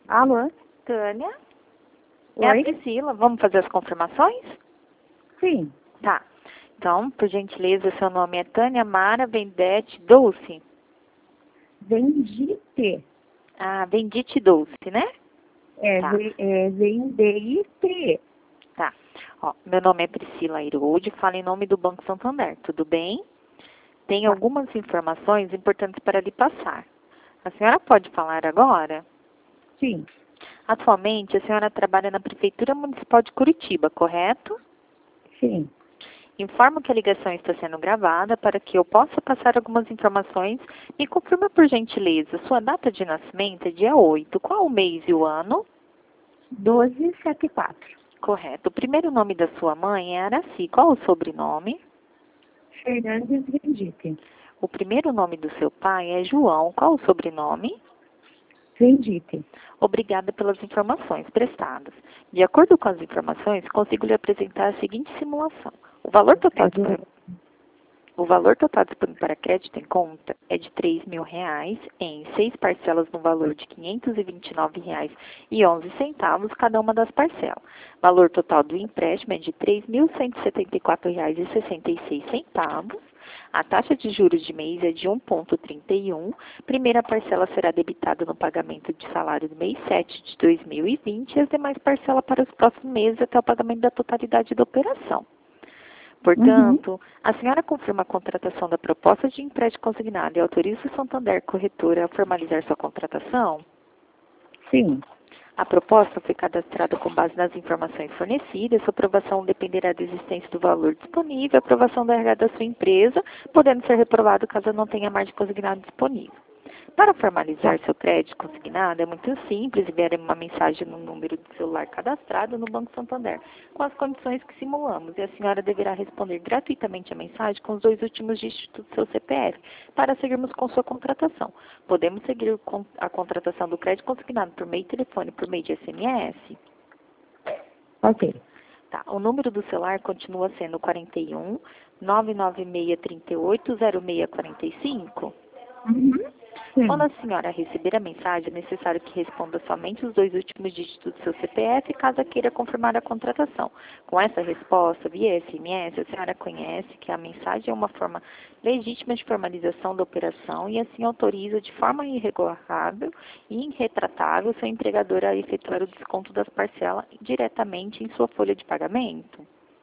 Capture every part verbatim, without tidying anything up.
Alô? Tânia? É a Oi? Priscila. Vamos fazer as confirmações? Sim. Tá. Então, por gentileza, seu nome é Tânia Mara Vendete Dulce. Vendite. Ah, Vendite Dulce, né? É, Tá, ve- é Vendite. tá. Ó, meu nome é Priscila Irude, falo em nome do Banco Santander, tudo bem? Tem Tá. algumas informações importantes para lhe passar. A senhora pode falar agora? Sim. Atualmente, a senhora trabalha na Prefeitura Municipal de Curitiba, correto? Sim. Informo que a ligação está sendo gravada para que eu possa passar algumas informações. Me confirma, por gentileza, sua data de nascimento é dia oito. Qual o mês e o ano? doze setenta e quatro. Correto. O primeiro nome da sua mãe é Araci. Qual o sobrenome? Fernandes Vendite. O primeiro nome do seu pai é João. Qual o sobrenome? Vendite. Obrigada pelas informações prestadas. De acordo com as informações, consigo lhe apresentar a seguinte simulação. O valor total disponível O valor total disponível para crédito em conta é de três mil reais em seis parcelas no valor de quinhentos e vinte e nove reais e onze centavos cada uma das parcelas. Valor total do empréstimo é de três mil cento e setenta e quatro reais e sessenta e seis centavos. A taxa de juros de mês é de um vírgula trinta e um. Primeira parcela será debitada no pagamento de salário do mês sete de dois mil e vinte e as demais parcelas para os próximos meses até o pagamento da totalidade da operação. Uhum. Portanto, a senhora confirma a contratação da proposta de empréstimo consignado e autoriza o Santander Corretora a formalizar sua contratação? Sim. A proposta foi cadastrada com base nas informações fornecidas. Sua aprovação dependerá da existência do valor disponível e aprovação da R H da sua empresa, podendo ser reprovado caso não tenha margem consignado disponível. Para formalizar Tá. seu crédito consignado, é muito simples enviar uma mensagem no número de celular cadastrado no Banco Santander, com as condições que simulamos, e a senhora deverá responder gratuitamente a mensagem com os dois últimos dígitos do seu C P F, para seguirmos com sua contratação. Podemos seguir a contratação do crédito consignado por meio de telefone, por meio de S M S? Ok. Tá. O número do celular continua sendo quarenta e um, nove nove seis, três oito, zero seis quatro cinco? Uhum. Quando Sim. a senhora receber a mensagem, é necessário que responda somente os dois últimos dígitos do seu C P F, caso queira confirmar a contratação. Com essa resposta, via S M S, a senhora conhece que a mensagem é uma forma legítima de formalização da operação e assim autoriza de forma irrevogável e irretratável seu empregador a efetuar o desconto das parcelas diretamente em sua folha de pagamento.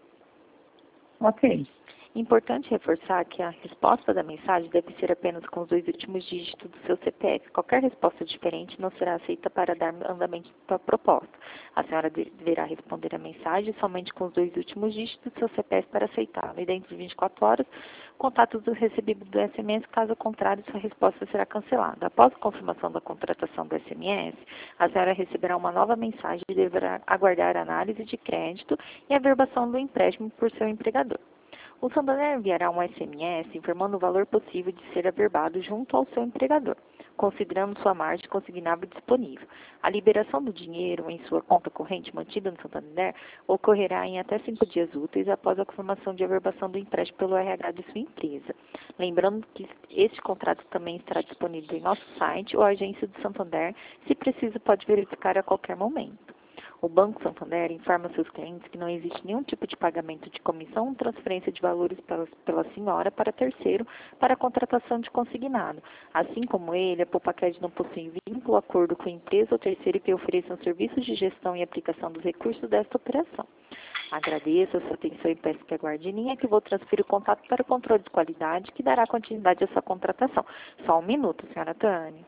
Ok. Importante reforçar que a resposta da mensagem deve ser apenas com os dois últimos dígitos do seu C P F. Qualquer resposta diferente não será aceita para dar andamento à proposta. A senhora deverá responder a mensagem somente com os dois últimos dígitos do seu C P F para aceitá-la. E dentro de vinte e quatro horas, contatos do recebível do S M S, caso contrário, sua resposta será cancelada. Após a confirmação da contratação do S M S, a senhora receberá uma nova mensagem e deverá aguardar a análise de crédito e a averbação do empréstimo por seu empregador. O Santander enviará um S M S informando o valor possível de ser averbado junto ao seu empregador, considerando sua margem consignável disponível. A liberação do dinheiro em sua conta corrente mantida no Santander ocorrerá em até cinco dias úteis após a confirmação de averbação do empréstimo pelo R H de sua empresa. Lembrando que este contrato também estará disponível em nosso site ou agência do Santander, se preciso pode verificar a qualquer momento. O Banco Santander informa seus clientes que não existe nenhum tipo de pagamento de comissão ou transferência de valores pela, pela senhora para terceiro para a contratação de consignado. Assim como ele, a Poupaqued não possui vínculo, acordo com a empresa ou terceiro que ofereçam serviços de gestão e aplicação dos recursos desta operação. Agradeço a sua atenção e peço que aguarde em linha que vou transferir o contato para o controle de qualidade que dará continuidade à sua contratação. Só um minuto, senhora Tânia.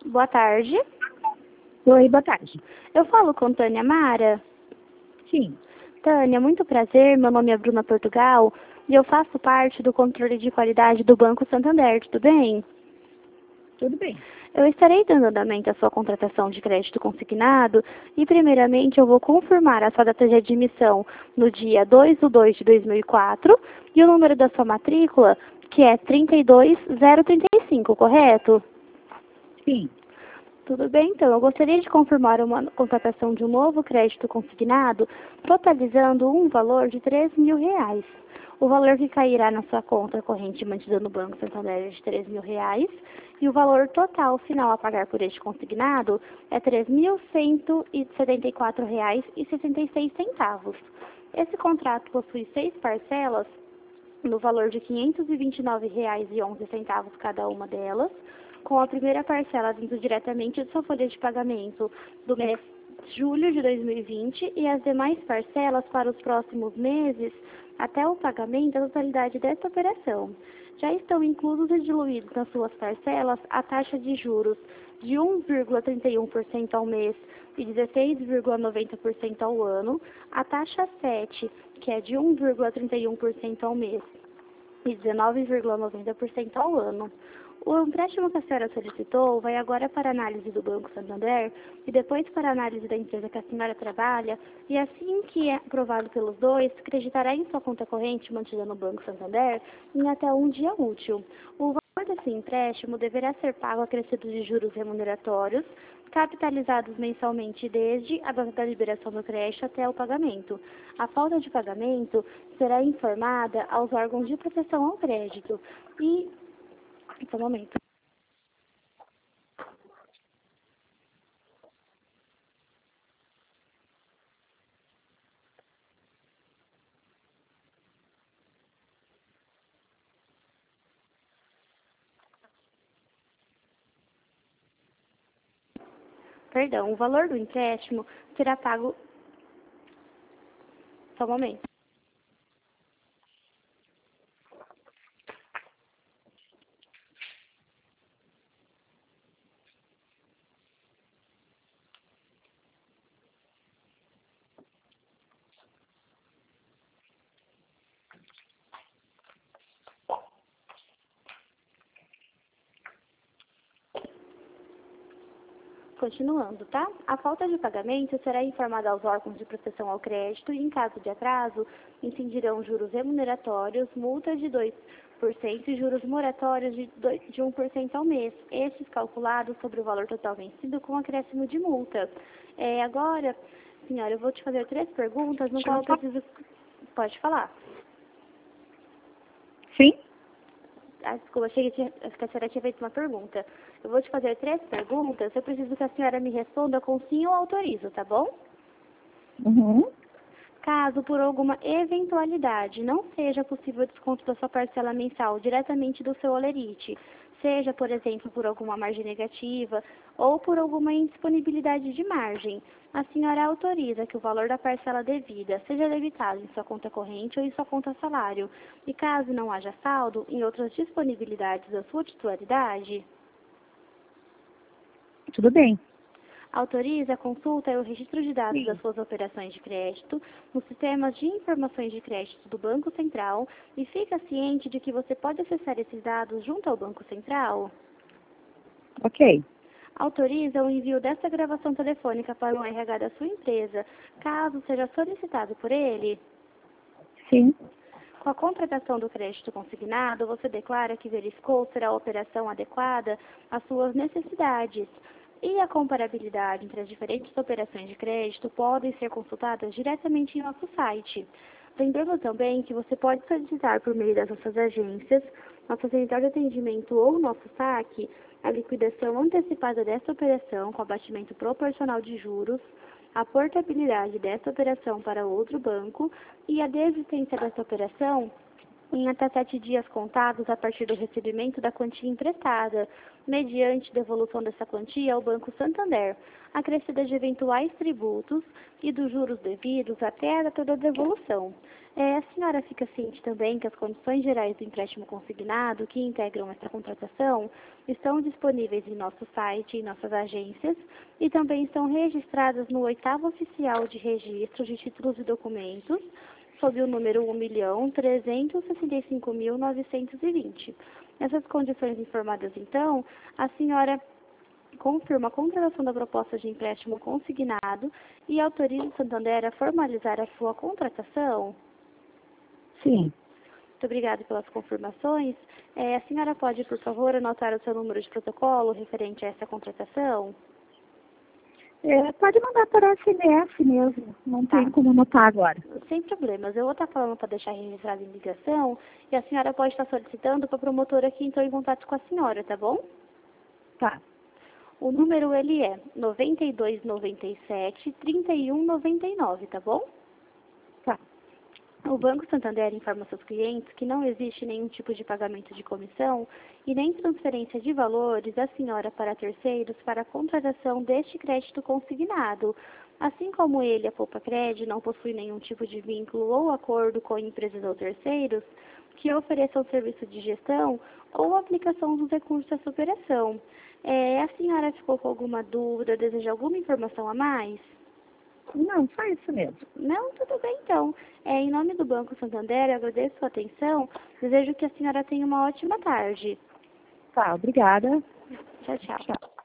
Boa tarde. Oi, boa tarde. Eu falo com Tânia Mara. Sim. Tânia, muito prazer. Meu nome é Bruna Portugal e eu faço parte do controle de qualidade do Banco Santander. Tudo bem? Tudo bem. Eu estarei dando andamento à sua contratação de crédito consignado e, primeiramente, eu vou confirmar a sua data de admissão no dia dois de dois de dois mil e quatro e o número da sua matrícula, que é trinta e dois zero trinta e cinco, correto? Sim. Tudo bem, então. Eu gostaria de confirmar uma contratação de um novo crédito consignado, totalizando um valor de três mil reais. O valor que cairá na sua conta corrente mantida no Banco Santander é de três mil reais e o valor total final a pagar por este consignado é três mil cento e setenta e quatro reais e sessenta e seis centavos. Esse contrato possui seis parcelas no valor de quinhentos e vinte e nove reais e onze centavos cada uma delas, com a primeira parcela vindo diretamente de sua folha de pagamento do mês de julho de dois mil e vinte e as demais parcelas para os próximos meses até o pagamento da totalidade desta operação. Já estão inclusos e diluídos nas suas parcelas a taxa de juros de um vírgula trinta e um por cento ao mês e dezesseis vírgula noventa por cento ao ano, a taxa sete, que é de um vírgula trinta e um por cento ao mês e dezenove vírgula noventa por cento ao ano. O empréstimo que a senhora solicitou vai agora para análise do Banco Santander e depois para análise da empresa que a senhora trabalha, e assim que é aprovado pelos dois, creditará em sua conta corrente mantida no Banco Santander em até um dia útil. O valor desse empréstimo deverá ser pago acrescido de juros remuneratórios, capitalizados mensalmente desde a data da liberação do crédito até o pagamento. A falta de pagamento será informada aos órgãos de proteção ao crédito e Só um momento. Perdão, o valor do empréstimo será pago... Só um momento. Continuando, tá? A falta de pagamento será informada aos órgãos de proteção ao crédito e, em caso de atraso, incidirão juros remuneratórios, multa de dois por cento e juros moratórios de, dois, de um por cento ao mês, estes calculados sobre o valor total vencido com acréscimo de multa. É, agora, senhora, eu vou te fazer três perguntas, no qual eu preciso... Pode falar. Sim? Ah, desculpa, achei que a senhora tinha feito uma pergunta. Eu vou te fazer três perguntas. Eu preciso que a senhora me responda com sim ou autorizo, tá bom? Uhum. Caso, por alguma eventualidade, não seja possível desconto da sua parcela mensal diretamente do seu holerite, seja, por exemplo, por alguma margem negativa ou por alguma indisponibilidade de margem, a senhora autoriza que o valor da parcela devida seja debitado em sua conta corrente ou em sua conta salário, e caso não haja saldo, em outras disponibilidades da sua titularidade? Tudo bem. Autoriza a consulta e o registro de dados Sim. das suas operações de crédito nos sistemas de informações de crédito do Banco Central e fica ciente de que você pode acessar esses dados junto ao Banco Central? Ok. Autoriza o envio dessa gravação telefônica para o R H da sua empresa, caso seja solicitado por ele? Sim. Com a contratação do crédito consignado, você declara que verificou ser a operação adequada às suas necessidades. E a comparabilidade entre as diferentes operações de crédito podem ser consultadas diretamente em nosso site. Lembrando também que você pode solicitar por meio das nossas agências, nossa central de atendimento ou nosso saque, a liquidação antecipada desta operação com abatimento proporcional de juros, a portabilidade desta operação para outro banco e a desistência desta operação em até sete dias contados a partir do recebimento da quantia emprestada, mediante devolução dessa quantia ao Banco Santander, acrescida de eventuais tributos e dos juros devidos até a data da devolução. É, a senhora fica ciente também que as condições gerais do empréstimo consignado que integram essa contratação estão disponíveis em nosso site, em nossas agências, e também estão registradas no oitavo oficial de registro de títulos e documentos, sob o número um milhão trezentos e sessenta e cinco mil novecentos e vinte. Nessas condições informadas, então, a senhora confirma a contratação da proposta de empréstimo consignado e autoriza o Santander a formalizar a sua contratação? Sim. Muito obrigada pelas confirmações. É, a senhora pode, por favor, anotar o seu número de protocolo referente a essa contratação? É, pode mandar para S M S mesmo, não Tá. tem como anotar agora. Sem problemas. Eu vou estar falando para deixar registrado em ligação e a senhora pode estar solicitando para a promotora que entrou em contato com a senhora, tá bom? Tá. O número, ele é noventa e dois, noventa e sete, trinta e um, noventa e nove, tá bom? Tá. O Banco Santander informa seus clientes que não existe nenhum tipo de pagamento de comissão e nem transferência de valores da senhora para terceiros para a contratação deste crédito consignado. Assim como ele, a Poupa Cred, não possui nenhum tipo de vínculo ou acordo com empresas ou terceiros que ofereçam serviço de gestão ou aplicação dos recursos dessa operação. É, a senhora ficou com alguma dúvida, deseja alguma informação a mais? Não, só isso mesmo. Não, tudo bem então. É, em nome do Banco Santander, eu agradeço a sua atenção. Desejo que a senhora tenha uma ótima tarde. Tá, obrigada. Tchau, tchau. Tchau.